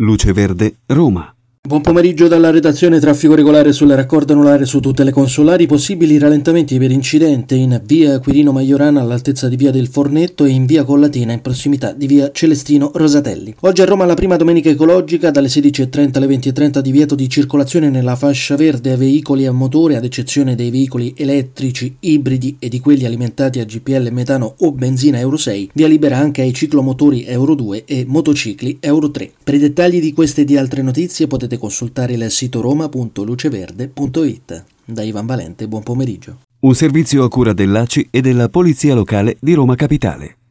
Luce Verde, Roma. Buon pomeriggio dalla redazione. Traffico regolare sulle raccordo anulare su tutte le consolari. Possibili rallentamenti per incidente in via Quirino Maiorana all'altezza di via del Fornetto e in via Collatina in prossimità di via Celestino Rosatelli. Oggi a Roma la prima domenica ecologica dalle 16:30 alle 20:30, divieto di circolazione nella fascia verde a veicoli a motore ad eccezione dei veicoli elettrici, ibridi e di quelli alimentati a GPL, metano o benzina Euro 6. Via libera anche ai ciclomotori Euro 2 e motocicli Euro 3. Per i dettagli di queste e di altre notizie potete consultare il sito roma.luceverde.it. Da Ivan Valente, buon pomeriggio. Un servizio a cura dell'ACI e della Polizia Locale di Roma Capitale.